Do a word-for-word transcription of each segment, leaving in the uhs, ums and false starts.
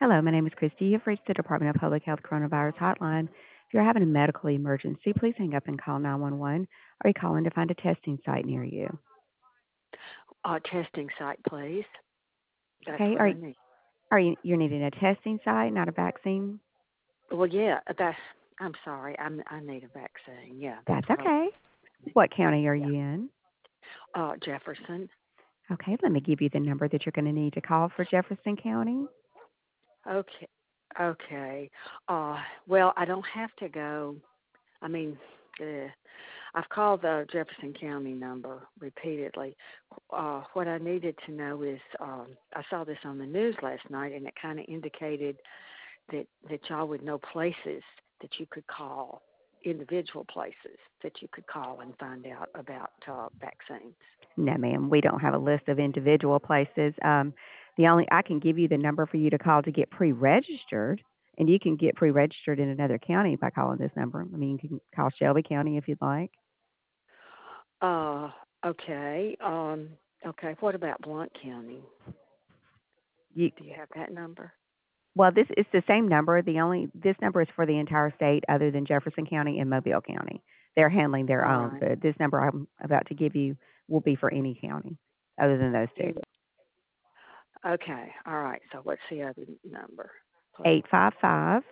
Hello, my name is Christy. You've reached the Department of Public Health Coronavirus Hotline. If you're having a medical emergency, please hang up and call nine one one or you call in to find a testing site near you. Uh, testing site, please. That's Okay, what are, I need. are you you're needing a testing site, not a vaccine? Well, yeah, that's. I'm sorry. I'm. I need a vaccine. Yeah, that's That's what I was. okay. What county are Yeah. you in? Uh, Jefferson. Okay, let me give you the number that you're going to need to call for Jefferson County. Okay. Okay. Uh, well, I don't have to go. I mean, uh, I've called the Jefferson County number repeatedly. Uh, what I needed to know is, um, I saw this on the news last night, and it kind of indicated that that y'all would know places that you could call, individual places that you could call and find out about uh, vaccines. No, ma'am, we don't have a list of individual places. Um, the only I can give you the number for you to call to get pre-registered, and you can get pre-registered in another county by calling this number. I mean, you can call Shelby County if you'd like. Uh, okay. Um, okay. What about Blount County? You, Do you have that number? well, this is the same number. The only this number is for the entire state, other than Jefferson County and Mobile County. They're handling their All own, right. but this number I'm about to give you will be for any county other than those two. In, okay. All right. So what's the other number, please? Eight five five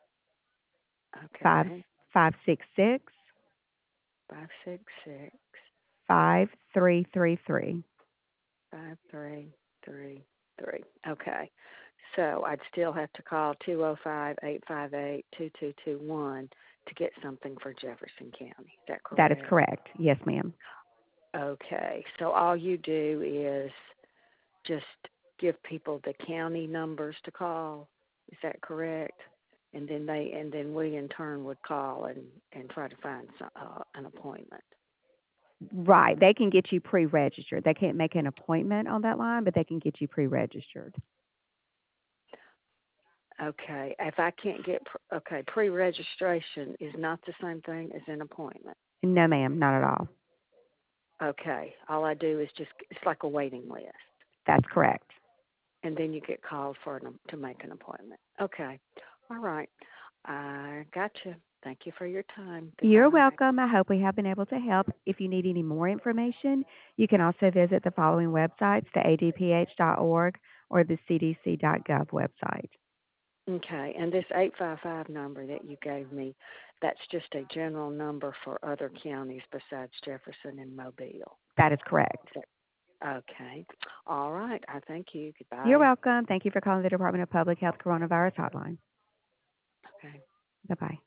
five Okay. five six six Five six six five three three three. five three three three. Okay. So I'd still have to call two oh five, eight five eight, two two two one to get something for Jefferson County. Is that That is correct? correct. Yes, ma'am. Okay. So all you do is just give people the county numbers to call. Is that correct? And then they and then we in turn would call and and try to find some, uh, an appointment. Right. They can get you pre-registered. They can't make an appointment on that line, but they can get you pre-registered. Okay. If I can't get pr- okay, pre-registration is not the same thing as an appointment. No, ma'am, not at all. Okay. All I do is just it's like a waiting list, That's correct. and then you get called for an, to make an appointment. Okay. All right. I gotcha. Thank you for your time. You're Goodbye. welcome. I hope we have been able to help. If you need any more information, you can also visit the following websites, the a d p h dot org or the c d c dot gov website. Okay, and this eight five five number that you gave me, that's just a general number for other counties besides Jefferson and Mobile. That is correct. Is that- Okay. All right. I thank you. You're Goodbye. welcome. Thank you for calling the Department of Public Health Coronavirus Hotline. Okay. Bye-bye.